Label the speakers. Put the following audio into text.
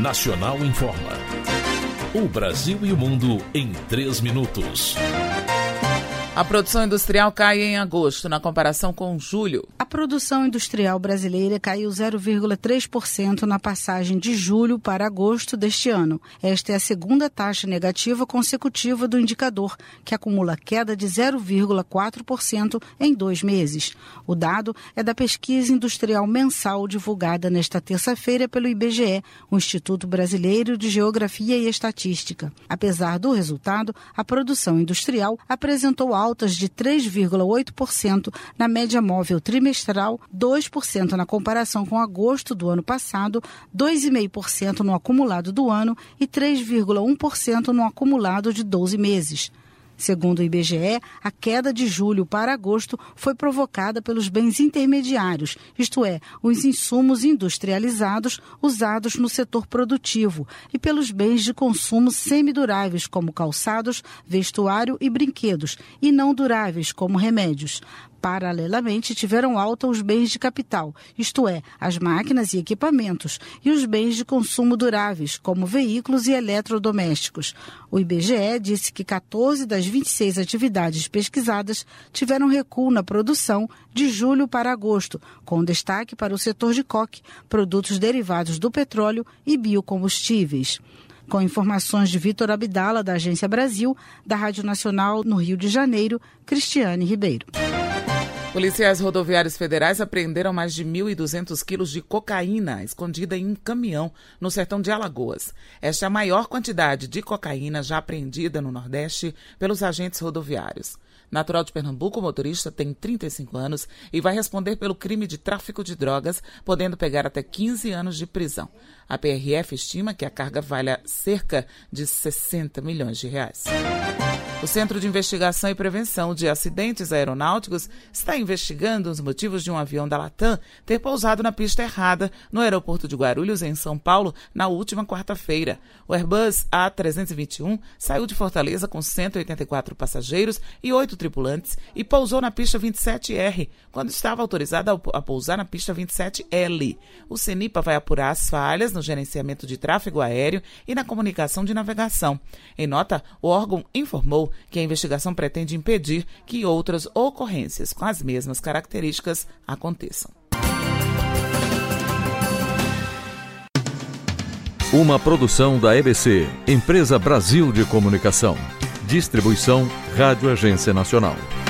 Speaker 1: Nacional informa. O Brasil e o mundo em 3 minutos.
Speaker 2: A produção industrial cai em agosto, na comparação com julho.
Speaker 3: A produção industrial brasileira caiu 0,3% na passagem de julho para agosto deste ano. Esta é a segunda taxa negativa consecutiva do indicador, que acumula queda de 0,4% em 2 meses. O dado é da pesquisa industrial mensal divulgada nesta terça-feira pelo IBGE, o Instituto Brasileiro de Geografia e Estatística. Apesar do resultado, a produção industrial apresentou altas de 3,8% na média móvel trimestral, 2% na comparação com agosto do ano passado, 2,5% no acumulado do ano e 3,1% no acumulado de 12 meses. Segundo o IBGE, a queda de julho para agosto foi provocada pelos bens intermediários, isto é, os insumos industrializados usados no setor produtivo, e pelos bens de consumo semiduráveis, como calçados, vestuário e brinquedos, e não duráveis, como remédios. Paralelamente, tiveram alta os bens de capital, isto é, as máquinas e equipamentos, e os bens de consumo duráveis, como veículos e eletrodomésticos. O IBGE disse que 14 das 26 atividades pesquisadas tiveram recuo na produção de julho para agosto, com destaque para o setor de coque, produtos derivados do petróleo e biocombustíveis. Com informações de Vitor Abdala, da Agência Brasil, da Rádio Nacional no Rio de Janeiro, Cristiane Ribeiro.
Speaker 2: Policiais rodoviários federais apreenderam mais de 1.200 quilos de cocaína escondida em um caminhão no sertão de Alagoas. Esta é a maior quantidade de cocaína já apreendida no Nordeste pelos agentes rodoviários. Natural de Pernambuco, o motorista tem 35 anos e vai responder pelo crime de tráfico de drogas, podendo pegar até 15 anos de prisão. A PRF estima que a carga valha cerca de 60 milhões de reais. O Centro de Investigação e Prevenção de Acidentes Aeronáuticos está investigando os motivos de um avião da Latam ter pousado na pista errada no aeroporto de Guarulhos, em São Paulo, na última quarta-feira. O Airbus A321 saiu de Fortaleza com 184 passageiros e 8 tripulantes e pousou na pista 27R, quando estava autorizado a pousar na pista 27L. O CENIPA vai apurar as falhas no gerenciamento de tráfego aéreo e na comunicação de navegação. Em nota, o órgão informou que a investigação pretende impedir que outras ocorrências com as mesmas características aconteçam.
Speaker 4: Uma produção da EBC, Empresa Brasil de Comunicação. Distribuição Rádio Agência Nacional.